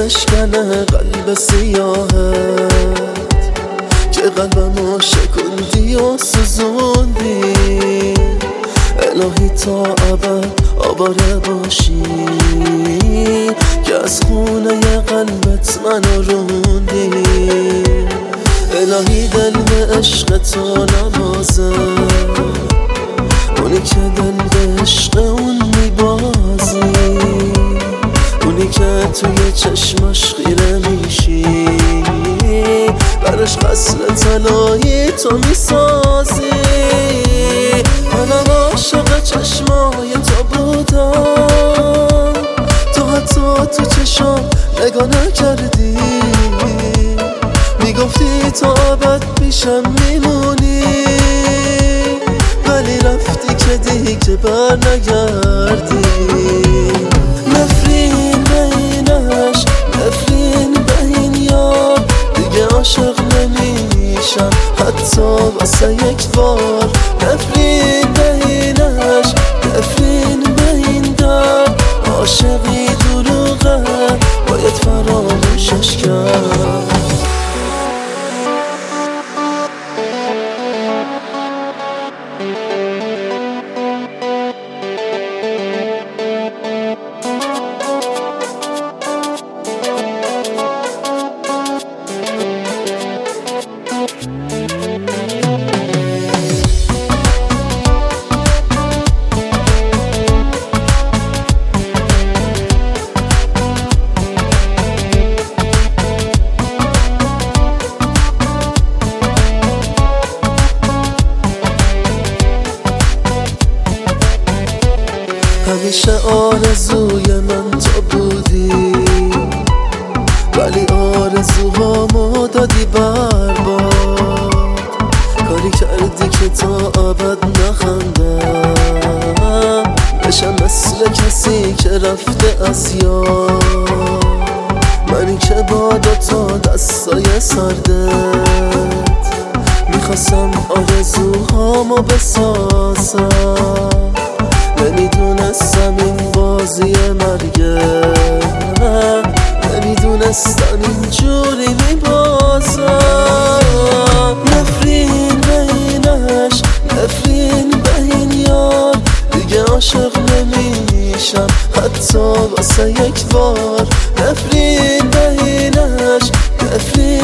بشکنه قلب سیاهت که قلبمو شکندی و سوزوندی. الهی تا ابد آواره باشی که از خونه قلبت منو روندی. الهی دل به عشق تو نبازه، اونی که دل به عشق اون میبازی، اونی که توی چشمش خیره میشی، برش قصر طلایی تو میسازی. منم عاشق چشمای تو بودم، تو حتی تو چشم نگاه نکردی، میگفتی تا ابد پیشم میمونی، ولی رفتی که دیگه بر نگردی. نفرین بینش نفرین بین یار، دیگه عاشق نمیشم حتی واسه یک بار. نفرین بینش نفرین بین در، عاشقی دروغه باید فراموشش کرد. همیشه آرزوی من تو بودی، ولی آرزوهامو دادی برباد. کاری کردی که تا ابد نخندم، بشم مثل کسی که رفته از یاد. منی که با دوتا دستای سردت میخواستم آرزوهامو بسازم، نمیدونستم این بازی مرگه، نمیدونستم اینجوری میبازم. نفرین بینش نفرین بین یار، دیگه عاشق نمیشم حتی واسه یک بار. نفرین بینش نفرین